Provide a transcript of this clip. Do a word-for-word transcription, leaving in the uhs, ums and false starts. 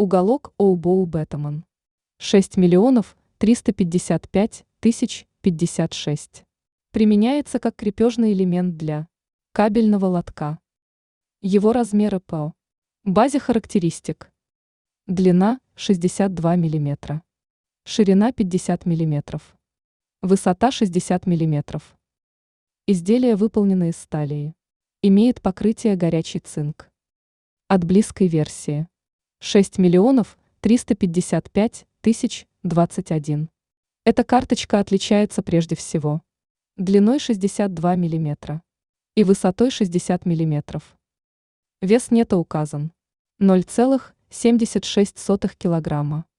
Уголок Оубоу Бетамон. шесть миллионов триста пятьдесят пять тысяч пятьдесят шесть. Применяется как крепежный элемент для кабельного лотка. Его размеры по базе характеристик. Длина шестьдесят два миллиметра. Ширина пятьдесят миллиметров. Высота шестьдесят миллиметров. Изделие выполнено из стали. Имеет покрытие горячий цинк. От близкой версии. шесть миллионов триста пятьдесят пять тысяч двадцать один. Эта карточка отличается прежде всего длиной шестьдесят два миллиметра и высотой шестьдесят миллиметров. Вес нета указан ноль целых семьдесят шесть сотых килограмма.